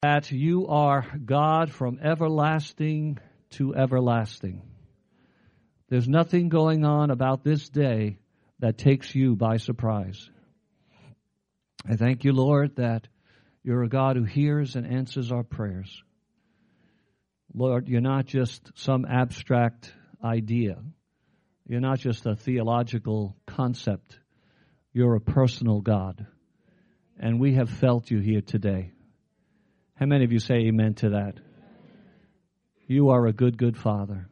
That you are God from everlasting to everlasting. There's nothing going on about this day that takes you by surprise. I thank you, Lord, that you're a God who hears and answers our prayers. Lord, you're not just some abstract idea. You're not just a theological concept. You're a personal God. And we have felt you here today. How many of you say amen to that? You are a good, good Father.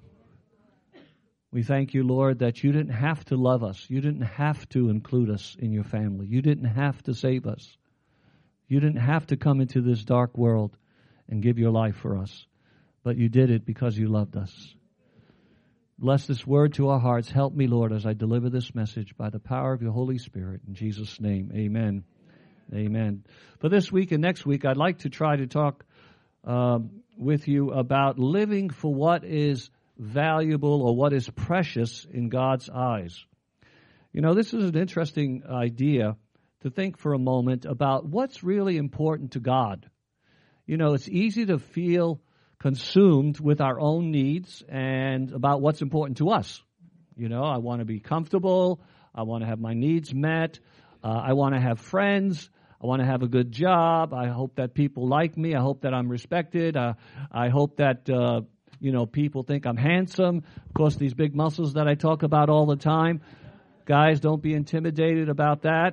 We thank you, Lord, that you didn't have to love us. You didn't have to include us in your family. You didn't have to save us. You didn't have to come into this dark world and give your life for us. But you did it because you loved us. Bless this word to our hearts. Help me, Lord, as I deliver this message by the power of your Holy Spirit. In Jesus' name, amen. Amen. For this week and next week, I'd like to try to talk with you about living for what is valuable or what is precious in God's eyes. You know, this is an interesting idea to think for a moment about what's really important to God. You know, it's easy to feel consumed with our own needs and about what's important to us. You know, I want to be comfortable. I want to have my needs met. I want to have friends. I want to have a good job. I hope that people like me. I hope that I'm respected. I hope that, people think I'm handsome. Of course, these big muscles that I talk about all the time. Guys, don't be intimidated about that.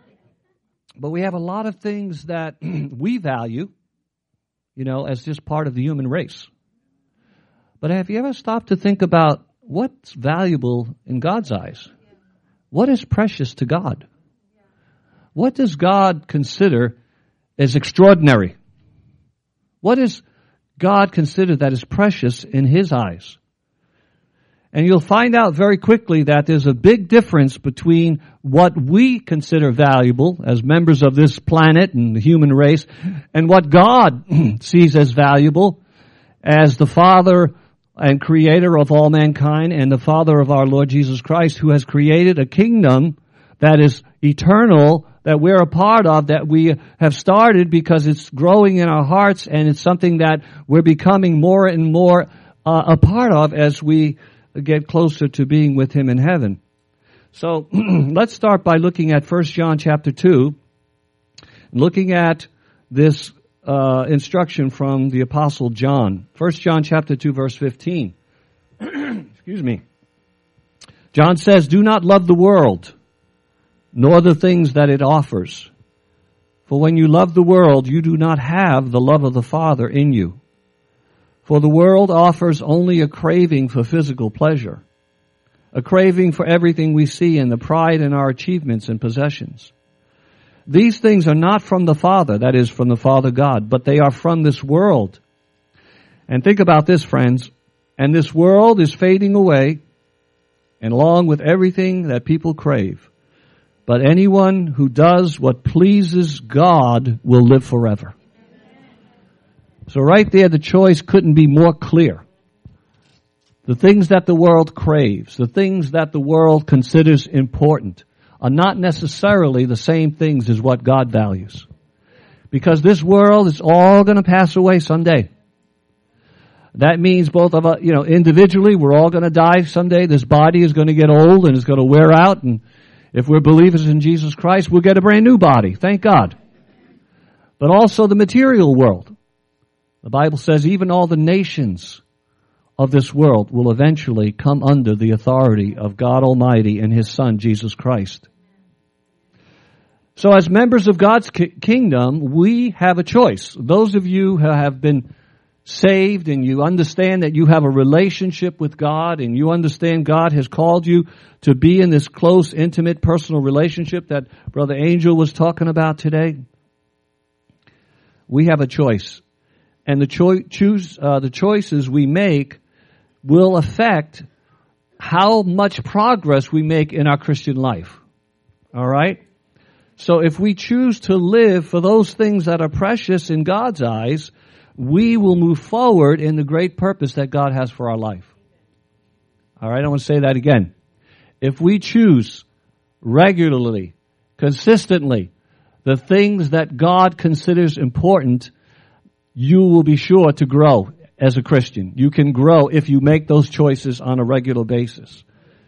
But we have a lot of things that we value, as just part of the human race. But have you ever stopped to think about what's valuable in God's eyes? What is precious to God? What does God consider as extraordinary? What does God consider that is precious in His eyes? And you'll find out very quickly that there's a big difference between what we consider valuable as members of this planet and the human race and what God sees as valuable as the Father and Creator of all mankind and the Father of our Lord Jesus Christ, who has created a kingdom that is eternal, that we're a part of, that we have started because it's growing in our hearts, and it's something that we're becoming more and more a part of as we get closer to being with Him in heaven. So let's start by looking at 1 John chapter 2, looking at this instruction from the Apostle John. 1 John chapter 2, verse 15. Excuse me. John says, "Do not love the world, nor the things that it offers. For when you love the world, you do not have the love of the Father in you. For the world offers only a craving for physical pleasure, a craving for everything we see and the pride in our achievements and possessions. These things are not from the Father, that is, from the Father God, but they are from this world." And think about this, friends. "And this world is fading away, and along with everything that people crave. But anyone who does what pleases God will live forever." So right there, the choice couldn't be more clear. The things that the world craves, the things that the world considers important, are not necessarily the same things as what God values. Because this world is all going to pass away someday. That means both of us, individually, we're all going to die someday. This body is going to get old and it's going to wear out, and if we're believers in Jesus Christ, we'll get a brand new body. Thank God. But also the material world. The Bible says even all the nations of this world will eventually come under the authority of God Almighty and His Son, Jesus Christ. So as members of God's kingdom, we have a choice. Those of you who have been saved and you understand that you have a relationship with God and you understand God has called you to be in this close, intimate, personal relationship that Brother Angel was talking about today, we have a choice. And the choices we make will affect how much progress we make in our Christian life. All right? So if we choose to live for those things that are precious in God's eyes, we will move forward in the great purpose that God has for our life. All right, I want to say that again. If we choose regularly, consistently, the things that God considers important, you will be sure to grow as a Christian. You can grow if you make those choices on a regular basis.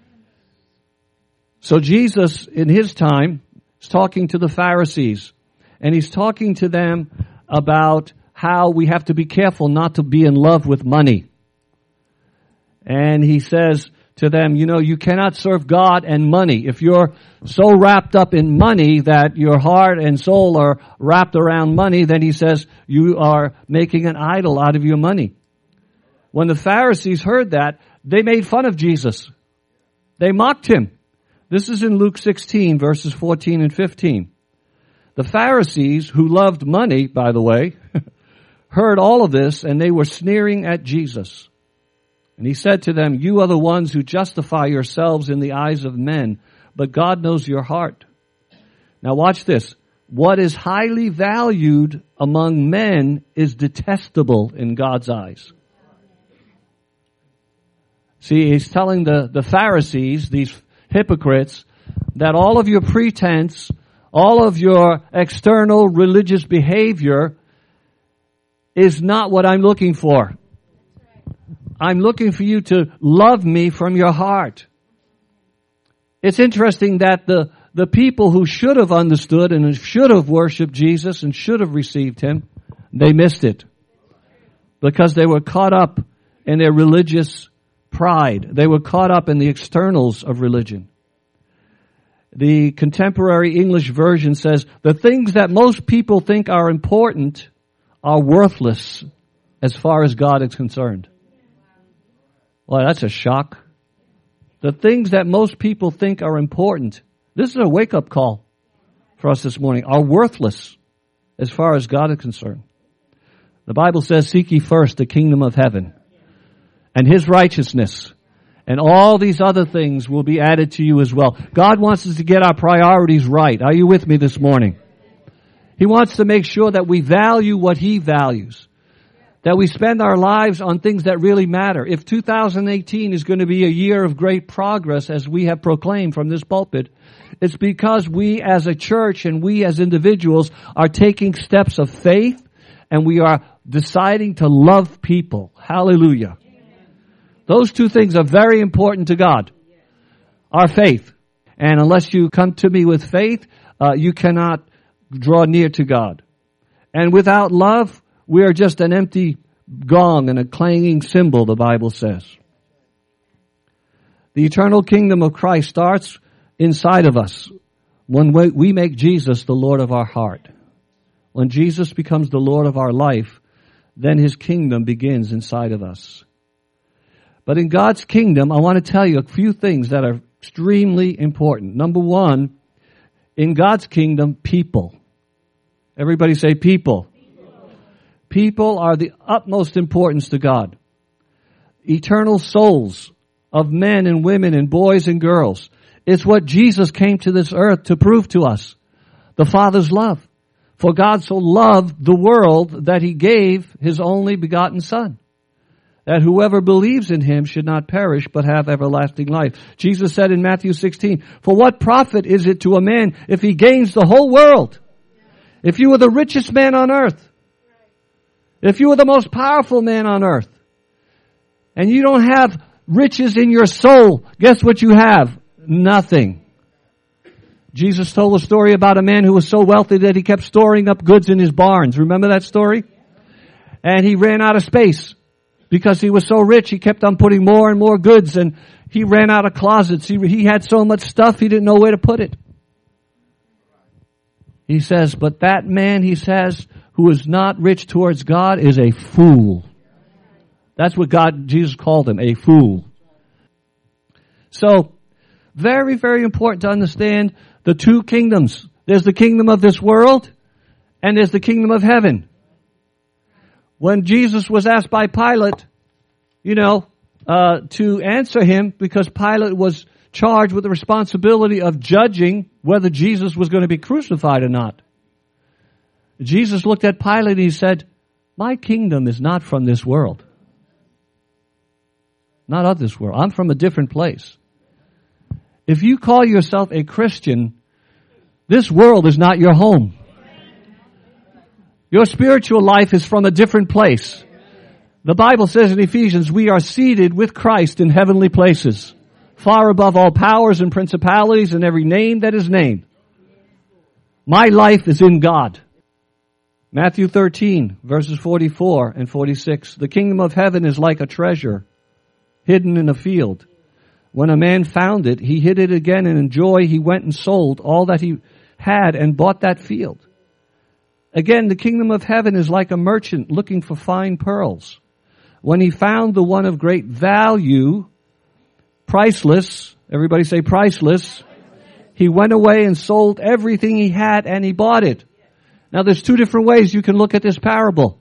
So Jesus, in his time, is talking to the Pharisees, and he's talking to them about how we have to be careful not to be in love with money. And he says to them, you cannot serve God and money. If you're so wrapped up in money that your heart and soul are wrapped around money, then he says you are making an idol out of your money. When the Pharisees heard that, they made fun of Jesus. They mocked him. This is in Luke 16, verses 14 and 15. The Pharisees, who loved money, by the way, heard all of this, and they were sneering at Jesus. And he said to them, you are the ones who justify yourselves in the eyes of men, but God knows your heart. Now watch this. What is highly valued among men is detestable in God's eyes. See, he's telling the Pharisees, these hypocrites, that all of your pretense, all of your external religious behavior is not what I'm looking for. I'm looking for you to love me from your heart. It's interesting that the people who should have understood and should have worshiped Jesus and should have received him, they missed it. Because they were caught up in their religious pride. They were caught up in the externals of religion. The contemporary English version says, the things that most people think are important are worthless as far as God is concerned. Well, that's a shock. The things that most people think are important, this is a wake-up call for us this morning, are worthless as far as God is concerned. The Bible says, seek ye first the kingdom of heaven and his righteousness, and all these other things will be added to you as well. God wants us to get our priorities right. Are you with me this morning? He wants to make sure that we value what he values, that we spend our lives on things that really matter. If 2018 is going to be a year of great progress, as we have proclaimed from this pulpit, it's because we as a church and we as individuals are taking steps of faith, and we are deciding to love people. Hallelujah. Those two things are very important to God. Our faith. And unless you come to me with faith, you cannot draw near to God. And without love, we are just an empty gong and a clanging cymbal, the Bible says. The eternal kingdom of Christ starts inside of us when we make Jesus the Lord of our heart. When Jesus becomes the Lord of our life, then his kingdom begins inside of us. But in God's kingdom, I want to tell you a few things that are extremely important. Number one, in God's kingdom, people. Everybody say people. People are the utmost importance to God. Eternal souls of men and women and boys and girls. It's what Jesus came to this earth to prove to us. The Father's love. For God so loved the world that he gave his only begotten Son, that whoever believes in him should not perish but have everlasting life. Jesus said in Matthew 16, for what profit is it to a man if he gains the whole world? If you were the richest man on earth, if you were the most powerful man on earth, and you don't have riches in your soul, guess what you have? Nothing. Jesus told a story about a man who was so wealthy that he kept storing up goods in his barns. Remember that story? And he ran out of space. Because he was so rich, he kept on putting more and more goods, and he ran out of closets. He had so much stuff, he didn't know where to put it. He says, but that man, he says, who is not rich towards God is a fool. That's what Jesus called him, a fool. So, very, very important to understand the two kingdoms. There's the kingdom of this world, and there's the kingdom of heaven. When Jesus was asked by Pilate, to answer him, because Pilate was charged with the responsibility of judging whether Jesus was going to be crucified or not. Jesus looked at Pilate and he said, my kingdom is not from this world. Not of this world. I'm from a different place. If you call yourself a Christian, this world is not your home. Your spiritual life is from a different place. The Bible says in Ephesians, we are seated with Christ in heavenly places, far above all powers and principalities and every name that is named. My life is in God. Matthew 13, verses 44 and 46. The kingdom of heaven is like a treasure hidden in a field. When a man found it, he hid it again, and in joy he went and sold all that he had and bought that field. Again, the kingdom of heaven is like a merchant looking for fine pearls. When he found the one of great value, priceless, everybody say priceless, he went away and sold everything he had and he bought it. Now there's two different ways you can look at this parable.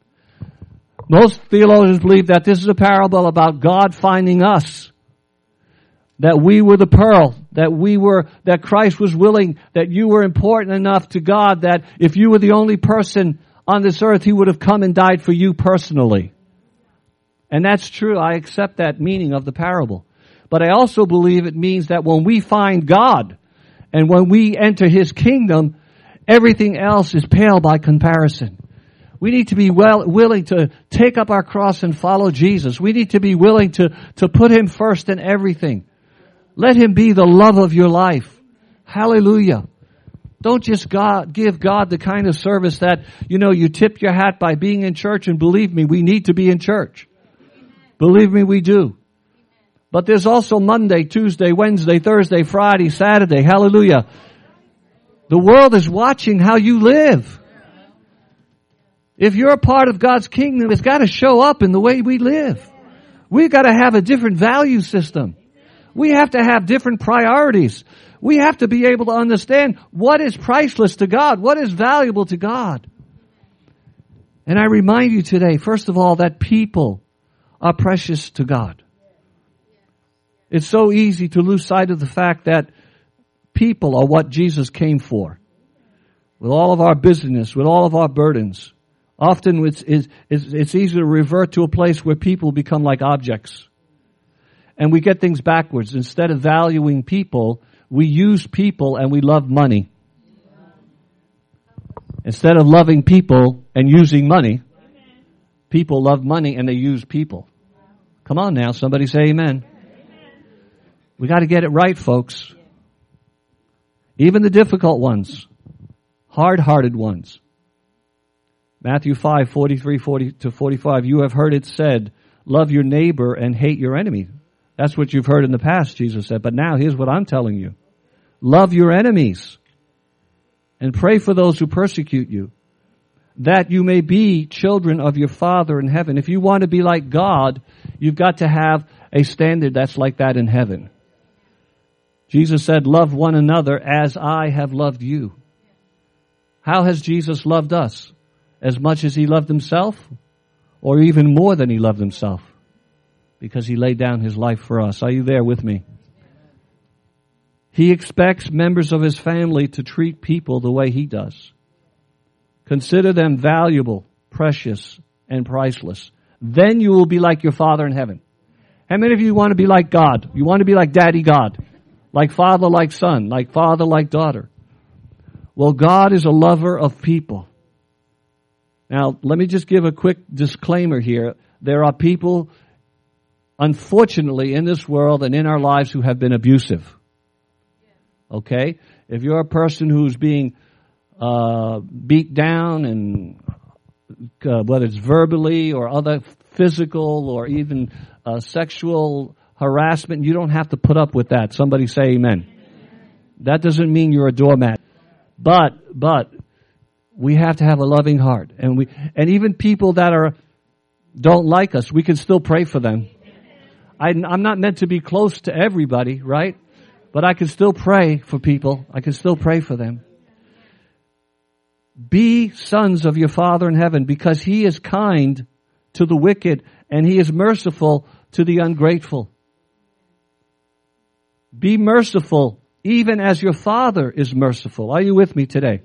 Most theologians believe that this is a parable about God finding us. That we were the pearl, that Christ was willing, that you were important enough to God that if you were the only person on this earth, He would have come and died for you personally. And that's true. I accept that meaning of the parable. But I also believe it means that when we find God and when we enter His kingdom, everything else is pale by comparison. We need to be willing to take up our cross and follow Jesus. We need to be willing to put Him first in everything. Let Him be the love of your life. Hallelujah. Don't just give God the kind of service that, you tip your hat by being in church, and believe me, we need to be in church. Believe me, we do. But there's also Monday, Tuesday, Wednesday, Thursday, Friday, Saturday. Hallelujah. The world is watching how you live. If you're a part of God's kingdom, it's got to show up in the way we live. We've got to have a different value system. We have to have different priorities. We have to be able to understand what is priceless to God, what is valuable to God. And I remind you today, first of all, that people are precious to God. It's so easy to lose sight of the fact that people are what Jesus came for. With all of our busyness, with all of our burdens. Often it's easy to revert to a place where people become like objects. And we get things backwards. Instead of valuing people, we use people and we love money. Instead of loving people and using money, people love money and they use people. Come on now, somebody say amen. We got to get it right, folks. Even the difficult ones, hard-hearted ones. Matthew 5, 43 to 45, you have heard it said, love your neighbor and hate your enemy. That's what you've heard in the past, Jesus said. But now, here's what I'm telling you. Love your enemies and pray for those who persecute you, that you may be children of your Father in heaven. If you want to be like God, you've got to have a standard that's like that in heaven. Jesus said, love one another as I have loved you. How has Jesus loved us? As much as He loved Himself? Or even more than He loved Himself? Because He laid down His life for us. Are you there with me? He expects members of His family to treat people the way He does. Consider them valuable, precious, and priceless. Then you will be like your Father in heaven. How many of you want to be like God? You want to be like Daddy God? Like Father, like Son, like Father, like daughter. Well, God is a lover of people. Now, let me just give a quick disclaimer here. There are people, unfortunately, in this world and in our lives who have been abusive. Okay? If you're a person who's being beat down, and whether it's verbally or other physical or even sexual harassment, you don't have to put up with that. Somebody say amen. That doesn't mean you're a doormat. But we have to have a loving heart. And even people that don't like us, we can still pray for them. I'm not meant to be close to everybody, right? But I can still pray for people. I can still pray for them. Be sons of your Father in heaven, because He is kind to the wicked and He is merciful to the ungrateful. Be merciful even as your Father is merciful. Are you with me today?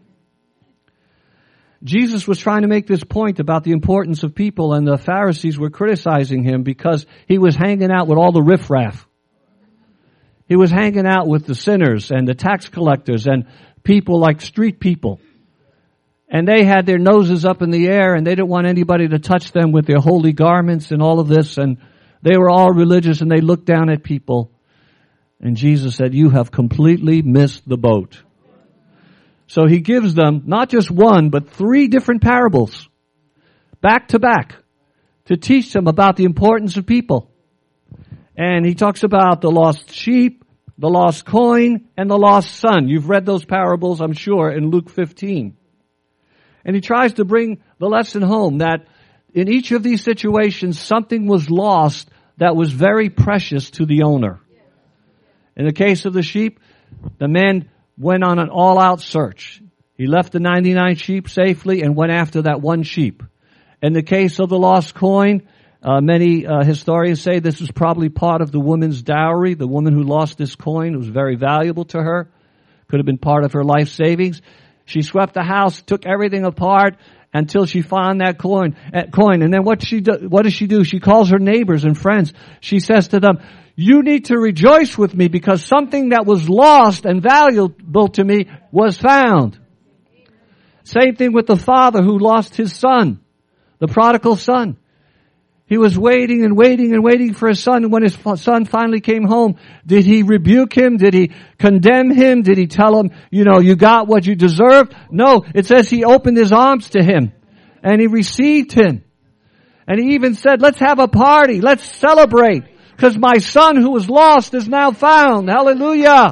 Jesus was trying to make this point about the importance of people, and the Pharisees were criticizing Him because He was hanging out with all the riffraff. He was hanging out with the sinners and the tax collectors and people like street people. And they had their noses up in the air, and they didn't want anybody to touch them with their holy garments and all of this. And they were all religious, and they looked down at people. And Jesus said, you have completely missed the boat. So he gives them not just one, but 3 different parables, back to back, to teach them about the importance of people. And he talks about the lost sheep, the lost coin, and the lost son. You've read those parables, I'm sure, in Luke 15. And he tries to bring the lesson home that in each of these situations, something was lost that was very precious to the owner. In the case of the sheep, the man went on an all-out search. He left the 99 sheep safely and went after that one sheep. In the case of the lost coin, many historians say this was probably part of the woman's dowry. The woman who lost this coin was very valuable to her. Could have been part of her life savings. She swept the house, took everything apart until she found that coin. And then what does she do? She calls her neighbors and friends. She says to them, you need to rejoice with me because something that was lost and valuable to me was found. Same thing with the father who lost his son, the prodigal son. He was waiting and waiting and waiting for his son. And when his son finally came home, did he rebuke him? Did he condemn him? Did he tell him, you got what you deserved? No, it says he opened his arms to him and he received him. And he even said, let's have a party. Let's celebrate because my son who was lost is now found. Hallelujah.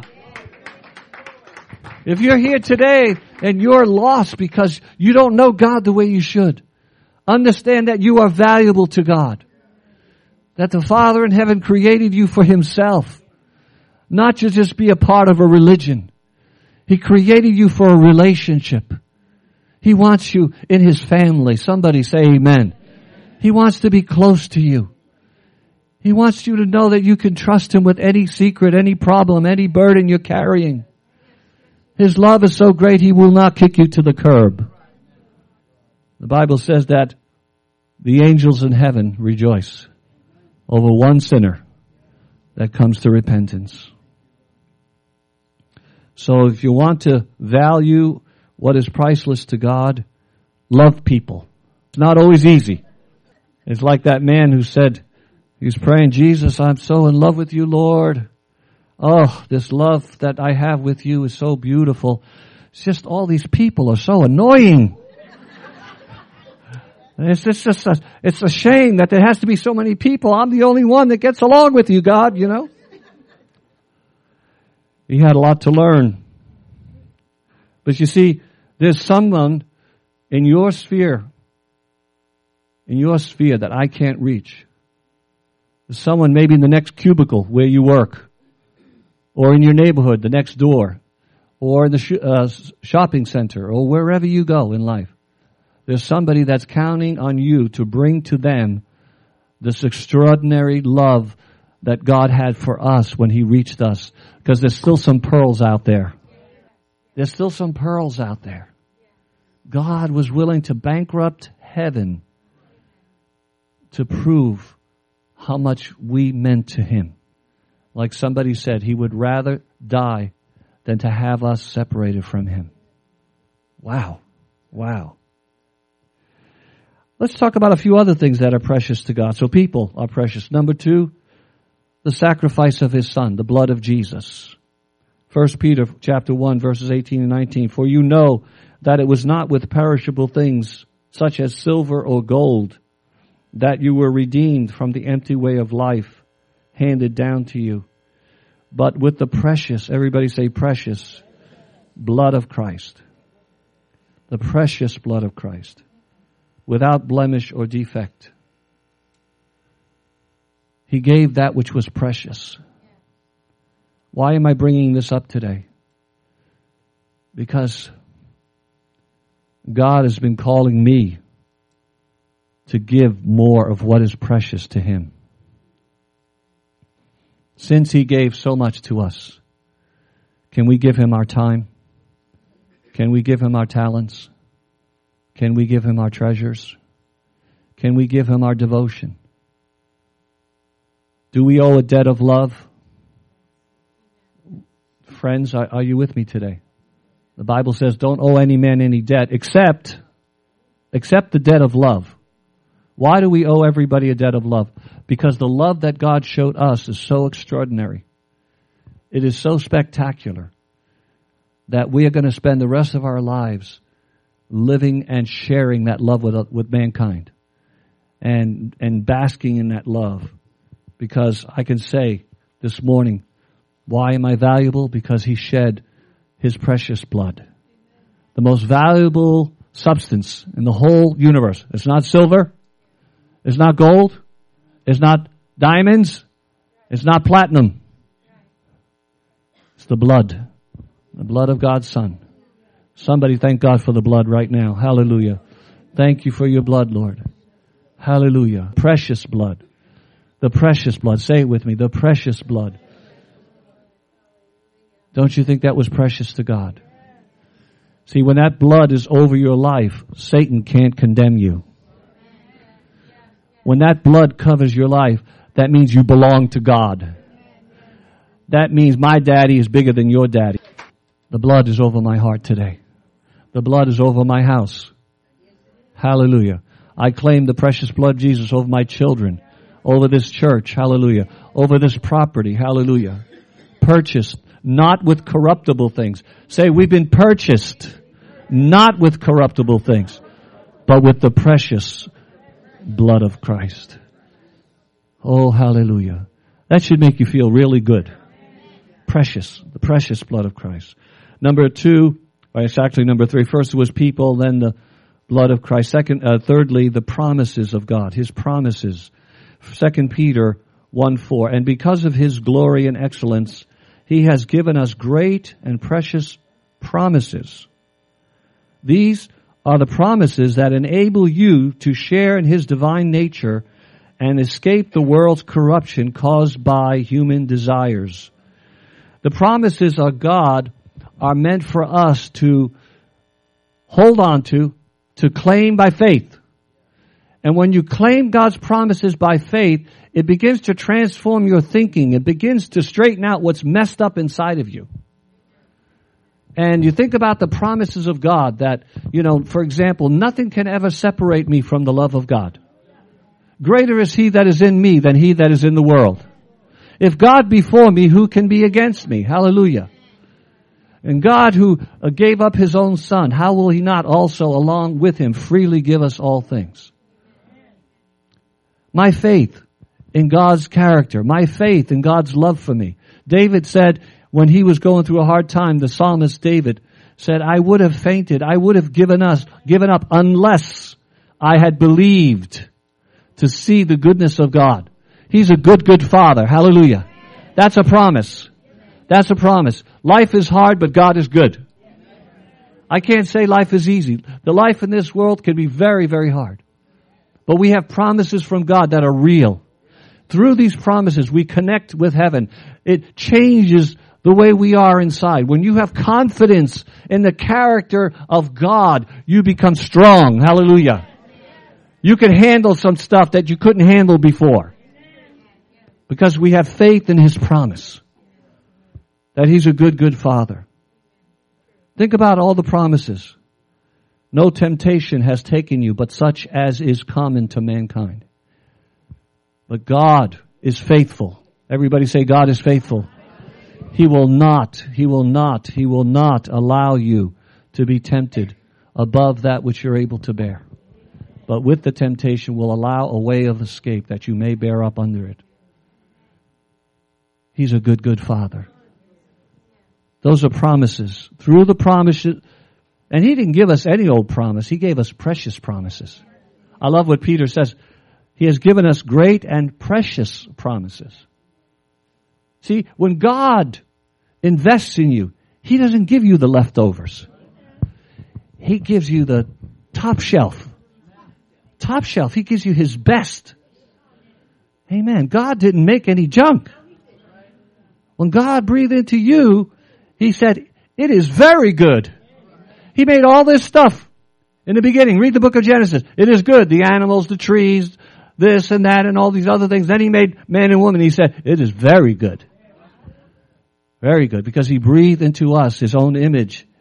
If you're here today and you're lost because you don't know God the way you should, understand that you are valuable to God. That the Father in heaven created you for Himself. Not to just be a part of a religion. He created you for a relationship. He wants you in His family. Somebody say amen. He wants to be close to you. He wants you to know that you can trust Him with any secret, any problem, any burden you're carrying. His love is so great He will not kick you to the curb. The Bible says that the angels in heaven rejoice over one sinner that comes to repentance. So if you want to value what is priceless to God, love people. It's not always easy. It's like that man who said, he was praying, Jesus, I'm so in love with you, Lord. Oh, this love that I have with you is so beautiful. It's just all these people are so annoying. It's a shame that there has to be so many people. I'm the only one that gets along with you, God, He had a lot to learn. But you see, there's someone in your sphere that I can't reach. There's someone maybe in the next cubicle where you work, or in your neighborhood, the next door, or in the shopping center, or wherever you go in life. There's somebody that's counting on you to bring to them this extraordinary love that God had for us when He reached us. Because there's still some pearls out there. There's still some pearls out there. God was willing to bankrupt heaven to prove how much we meant to Him. Like somebody said, He would rather die than to have us separated from Him. Wow. Wow. Let's talk about a few other things that are precious to God. So people are precious. Number 2, the sacrifice of His Son, the blood of Jesus. 1 Peter chapter 1, verses 18 and 19. For you know that it was not with perishable things, such as silver or gold, that you were redeemed from the empty way of life handed down to you, but with the precious, everybody say precious, blood of Christ. The precious blood of Christ. Without blemish or defect. He gave that which was precious. Why am I bringing this up today? Because God has been calling me to give more of what is precious to Him. Since He gave so much to us, can we give Him our time? Can we give Him our talents? Can we give Him our treasures? Can we give Him our devotion? Do we owe a debt of love? Friends, are you with me today? The Bible says don't owe any man any debt except the debt of love. Why do we owe everybody a debt of love? Because the love that God showed us is so extraordinary. It is so spectacular that we are going to spend the rest of our lives living and sharing that love with mankind and basking in that love. Because I can say this morning, why am I valuable? Because He shed His precious blood. The most valuable substance in the whole universe. It's not silver. It's not gold. It's not diamonds. It's not platinum. It's the blood. The blood of God's Son. Somebody thank God for the blood right now. Hallelujah. Thank you for your blood, Lord. Hallelujah. Precious blood. The precious blood. Say it with me. The precious blood. Don't you think that was precious to God? See, when that blood is over your life, Satan can't condemn you. When that blood covers your life, that means you belong to God. That means my daddy is bigger than your daddy. The blood is over my heart today. The blood is over my house. Hallelujah. I claim the precious blood of Jesus over my children, over this church. Hallelujah. Over this property. Hallelujah. Purchased, not with corruptible things. Say, we've been purchased, not with corruptible things, but with the precious blood of Christ. Oh, hallelujah. That should make you feel really good. Precious, the precious blood of Christ. Number two, or it's actually number three. First was people, then the blood of Christ. Thirdly, the promises of God, His promises. 2 Peter 1:4. And because of His glory and excellence, He has given us great and precious promises. These are the promises that enable you to share in His divine nature and escape the world's corruption caused by human desires. The promises of God are meant for us to hold on to claim by faith. And when you claim God's promises by faith, it begins to transform your thinking. It begins to straighten out what's messed up inside of you. And you think about the promises of God that, for example, nothing can ever separate me from the love of God. Greater is He that is in me than he that is in the world. If God be for me, who can be against me? Hallelujah. And God who gave up His own Son, how will He not also along with Him freely give us all things? My faith in God's character, my faith in God's love for me. David said when he was going through a hard time, the psalmist David said, I would have fainted, I would have given up unless I had believed to see the goodness of God. He's a good Father. Hallelujah. That's a promise. That's a promise. Life is hard, but God is good. I can't say life is easy. The life in this world can be very, very hard. But we have promises from God that are real. Through these promises, we connect with heaven. It changes the way we are inside. When you have confidence in the character of God, you become strong. Hallelujah. You can handle some stuff that you couldn't handle before. Because we have faith in His promise. That He's a good Father. Think about all the promises. No temptation has taken you, but such as is common to mankind. But God is faithful. Everybody say, God is faithful. He will not allow you to be tempted above that which you're able to bear. But with the temptation will allow a way of escape that you may bear up under it. He's a good Father. Those are promises. Through the promises, and He didn't give us any old promise. He gave us precious promises. I love what Peter says. He has given us great and precious promises. See, when God invests in you, He doesn't give you the leftovers. He gives you the top shelf. Top shelf. He gives you His best. Amen. God didn't make any junk. When God breathed into you, He said, it is very good. He made all this stuff in the beginning. Read the book of Genesis. It is good. The animals, the trees, this and that and all these other things. Then He made man and woman. He said, it is very good. Very good. Because He breathed into us His own image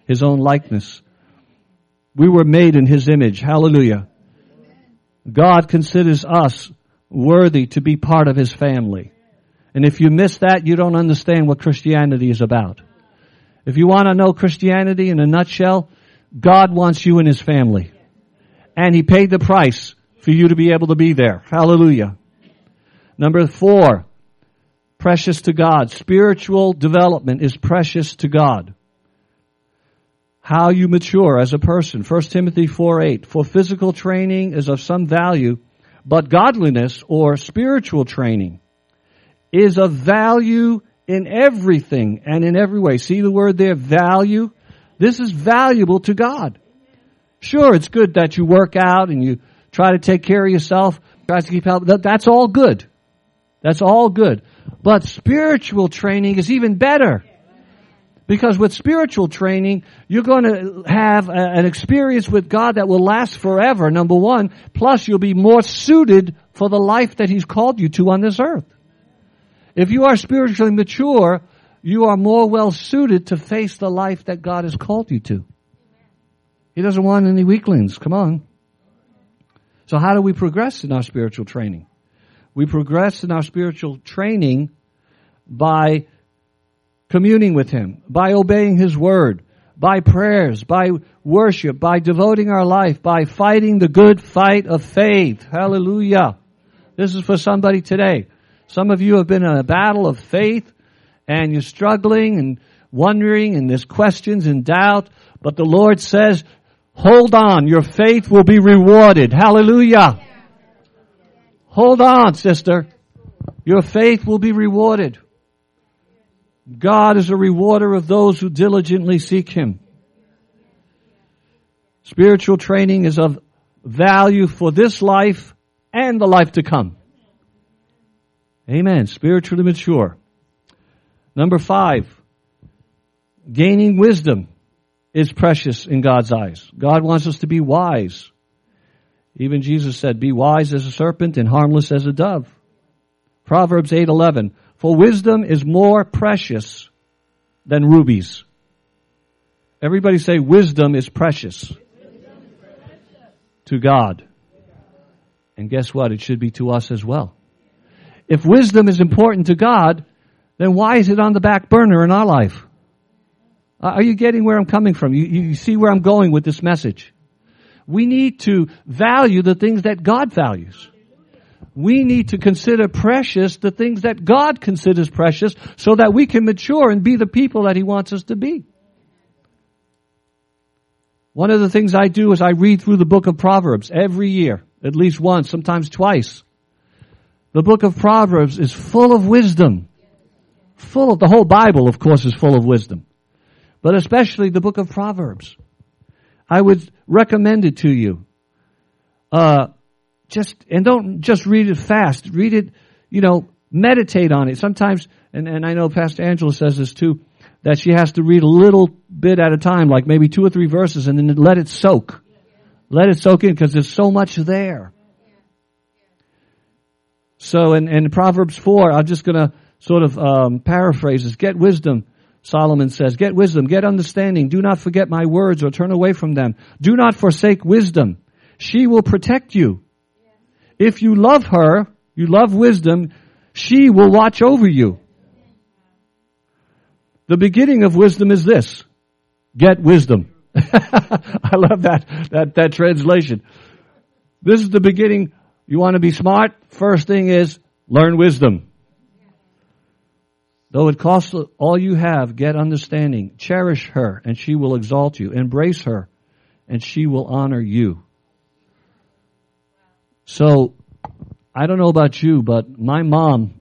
His own likeness. We were made in His image. Hallelujah. God considers us worthy to be part of His family. And if you miss that, you don't understand what Christianity is about. If you want to know Christianity in a nutshell, God wants you in His family. And He paid the price for you to be able to be there. Hallelujah. Number 4, precious to God. Spiritual development is precious to God. How you mature as a person. 1 Timothy 4:8. For physical training is of some value, but godliness or spiritual training is of value in everything and in every way. See the word there, value? This is valuable to God. Sure, it's good that you work out and you try to take care of yourself, try to keep healthy. That's all good. That's all good. But spiritual training is even better. Because with spiritual training, you're going to have an experience with God that will last forever, number one. Plus, you'll be more suited for the life that He's called you to on this earth. If you are spiritually mature, you are more well suited to face the life that God has called you to. He doesn't want any weaklings. Come on. So how do we progress in our spiritual training? We progress in our spiritual training by communing with Him, by obeying His word, by prayers, by worship, by devoting our life, by fighting the good fight of faith. Hallelujah. This is for somebody today. Some of you have been in a battle of faith and you're struggling and wondering and there's questions and doubt, but the Lord says, hold on, your faith will be rewarded. Hallelujah. Hold on, sister. Your faith will be rewarded. God is a rewarder of those who diligently seek Him. Spiritual training is of value for this life and the life to come. Amen. Spiritually mature. Number 5, gaining wisdom is precious in God's eyes. God wants us to be wise. Even Jesus said, be wise as a serpent and harmless as a dove. Proverbs 8:11. For wisdom is more precious than rubies. Everybody say, wisdom is precious to God. And guess what? It should be to us as well. If wisdom is important to God, then why is it on the back burner in our life? Are you getting where I'm coming from? You see where I'm going with this message? We need to value the things that God values. We need to consider precious the things that God considers precious so that we can mature and be the people that He wants us to be. One of the things I do is I read through the book of Proverbs every year, at least once, sometimes twice. The book of Proverbs is full of wisdom. The whole Bible, of course, is full of wisdom. But especially the book of Proverbs. I would recommend it to you. Don't just read it fast. Read it, meditate on it. Sometimes, and I know Pastor Angela says this too, that she has to read a little bit at a time, like maybe 2 or 3 verses, and then let it soak. Let it soak in, because there's so much there. So in Proverbs 4, I'm just going to sort of paraphrase this. Get wisdom, Solomon says. Get wisdom, get understanding. Do not forget my words or turn away from them. Do not forsake wisdom. She will protect you. If you love her, you love wisdom, she will watch over you. The beginning of wisdom is this. Get wisdom. I love that translation. This is the beginning. You want to be smart? First thing is learn wisdom. Though it costs all you have, get understanding. Cherish her, and she will exalt you. Embrace her, and she will honor you. So, I don't know about you, but my mom,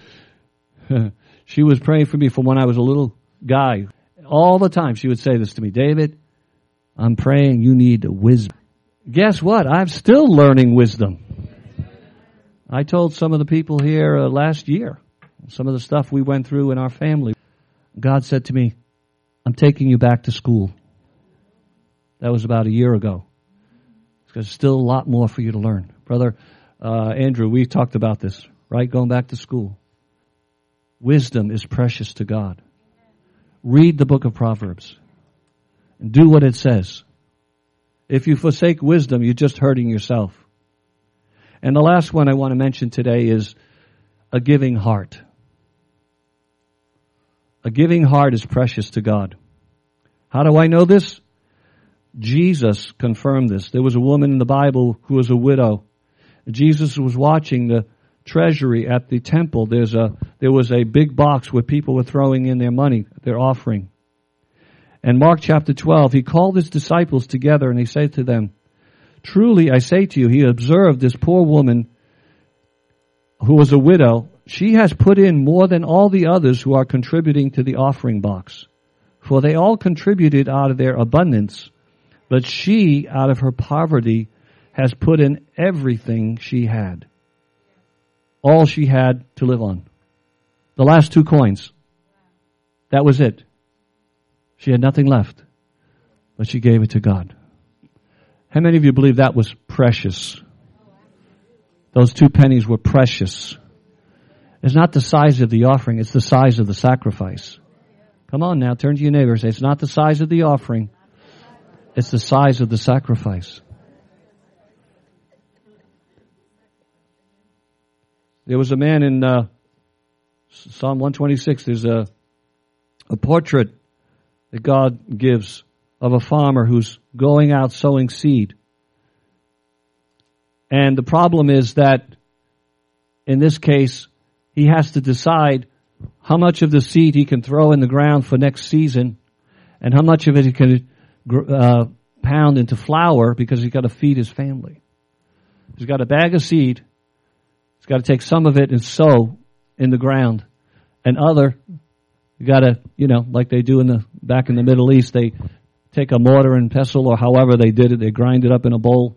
she was praying for me from when I was a little guy. All the time she would say this to me, David, I'm praying you need wisdom. Guess what? I'm still learning wisdom. I told some of the people here last year, some of the stuff we went through in our family. God said to me, I'm taking you back to school. That was about a year ago. There's still a lot more for you to learn. Brother Andrew, we talked about this, right? Going back to school. Wisdom is precious to God. Read the book of Proverbs. Do what it says. If you forsake wisdom, you're just hurting yourself. And the last one I want to mention today is a giving heart. A giving heart is precious to God. How do I know this? Jesus confirmed this. There was a woman in the Bible who was a widow. Jesus was watching the treasury at the temple. There was a big box where people were throwing in their money, their offering. And Mark chapter 12, he called his disciples together and he said to them, "Truly I say to you," he observed this poor woman who was a widow. "She has put in more than all the others who are contributing to the offering box. For they all contributed out of their abundance, but she, out of her poverty, has put in everything she had." All she had to live on. The last 2 coins. That was it. She had nothing left, but she gave it to God. How many of you believe that was precious? Those 2 pennies were precious. It's not the size of the offering, it's the size of the sacrifice. Come on now, turn to your neighbor and say, it's not the size of the offering, it's the size of the sacrifice. There was a man in Psalm 126, there's a portrait that God gives of a farmer who's going out sowing seed. And the problem is that, in this case, he has to decide how much of the seed he can throw in the ground for next season and how much of it he can pound into flour because he's got to feed his family. He's got a bag of seed. He's got to take some of it and sow in the ground. And you got to, like they do back in the Middle East, they take a mortar and pestle or however they did it, they grind it up in a bowl.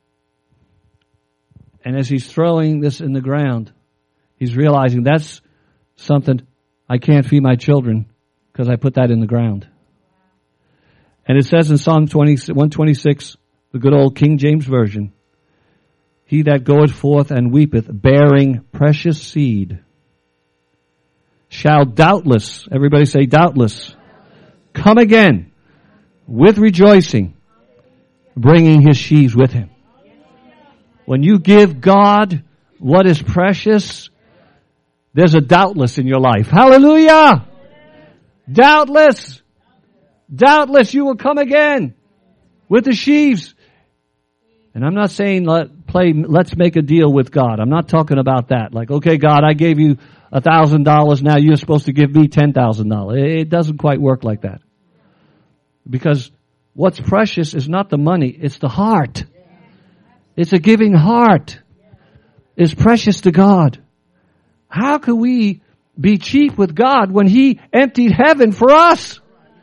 And as he's throwing this in the ground, he's realizing that's something I can't feed my children because I put that in the ground. And it says in Psalm 126, the good old King James Version, "He that goeth forth and weepeth, bearing precious seed, shall doubtless," everybody say doubtless, "come again with rejoicing, bringing his sheaves with him." When you give God what is precious, there's a doubtless in your life. Hallelujah! Doubtless! Doubtless you will come again with the sheaves. And I'm not saying let's make a deal with God. I'm not talking about that. Like, okay, God, I gave you $1,000. Now you're supposed to give me $10,000. It doesn't quite work like that. Because what's precious is not the money, it's the heart. It's a giving heart. It's precious to God. How can we be cheap with God when He emptied heaven for us?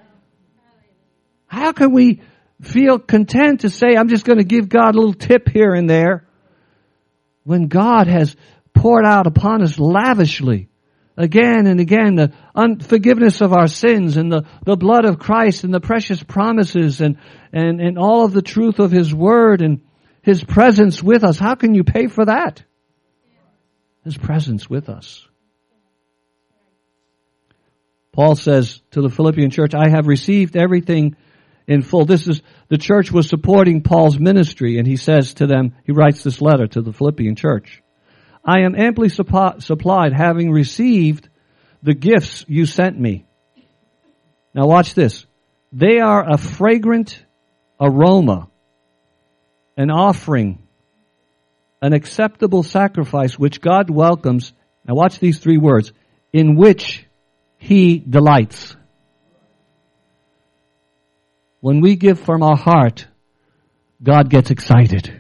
How can we feel content to say, I'm just going to give God a little tip here and there, when God has poured out upon us lavishly, again and again, the forgiveness of our sins and the blood of Christ and the precious promises and all of the truth of His Word and His presence with us? How can you pay for that? His presence with us. Paul says to the Philippian church, I have received everything in full. The church was supporting Paul's ministry, and he says to them, he writes this letter to the Philippian church, I am amply supplied, having received the gifts you sent me. Now watch this. They are a fragrant aroma, an offering, an acceptable sacrifice which God welcomes. Now watch these three words, in which He delights. When we give from our heart, God gets excited.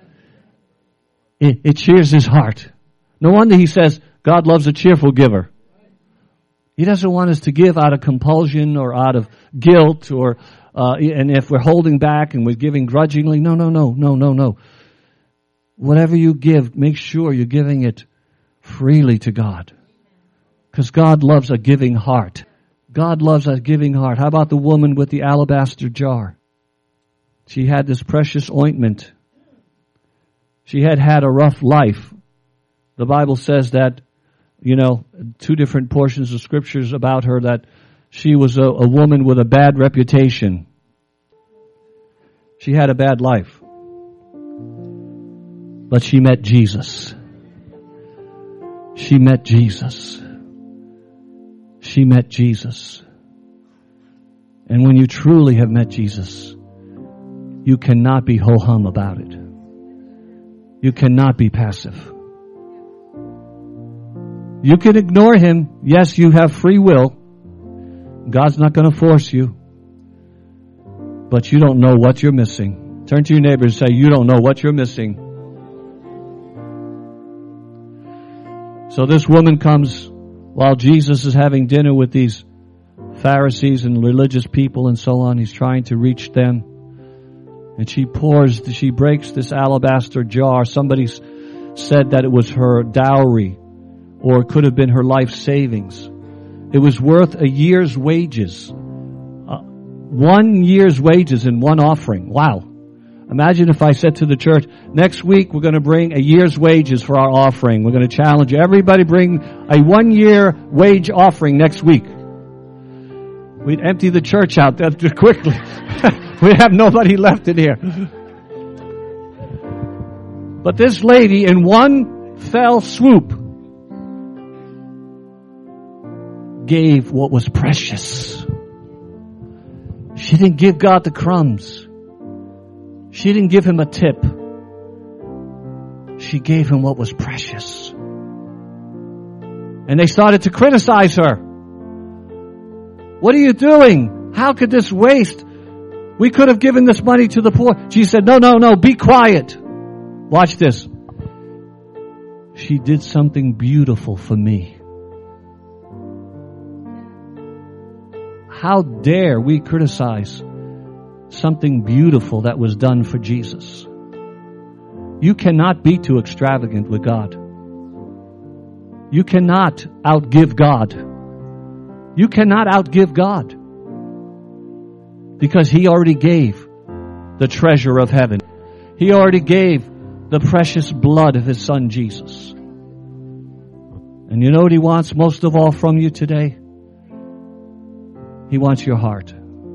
It cheers His heart. No wonder He says, God loves a cheerful giver. He doesn't want us to give out of compulsion or out of guilt and if we're holding back and we're giving grudgingly. No. Whatever you give, make sure you're giving it freely to God. Because God loves a giving heart. God loves a giving heart. How about the woman with the alabaster jar? She had this precious ointment. She had a rough life. The Bible says that, two different portions of scriptures about her, that she was a woman with a bad reputation. She had a bad life. But she met Jesus. She met Jesus. She met Jesus. And when you truly have met Jesus, you cannot be ho-hum about it. You cannot be passive. You can ignore Him. Yes, you have free will. God's not going to force you. But you don't know what you're missing. Turn to your neighbor and say, you don't know what you're missing. So this woman comes while Jesus is having dinner with these Pharisees and religious people and so on. He's trying to reach them. And she breaks this alabaster jar. Somebody said that it was her dowry, or it could have been her life savings. It was worth a year's wages. 1 year's wages in one offering. Wow. Imagine if I said to the church, next week we're going to bring a year's wages for our offering. We're going to challenge everybody bring a 1 year wage offering next week. We'd empty the church out quickly. We'd have nobody left in here. But this lady, in one fell swoop, gave what was precious. She didn't give God the crumbs. She didn't give Him a tip. She gave Him what was precious. And they started to criticize her. What are you doing? How could this waste? We could have given this money to the poor. She said, no, be quiet. Watch this. She did something beautiful for me. How dare we criticize something beautiful that was done for Jesus? You cannot be too extravagant with God. You cannot outgive God. You cannot outgive God. Because He already gave the treasure of heaven. He already gave the precious blood of His Son Jesus. And you know what He wants most of all from you today? He wants your heart.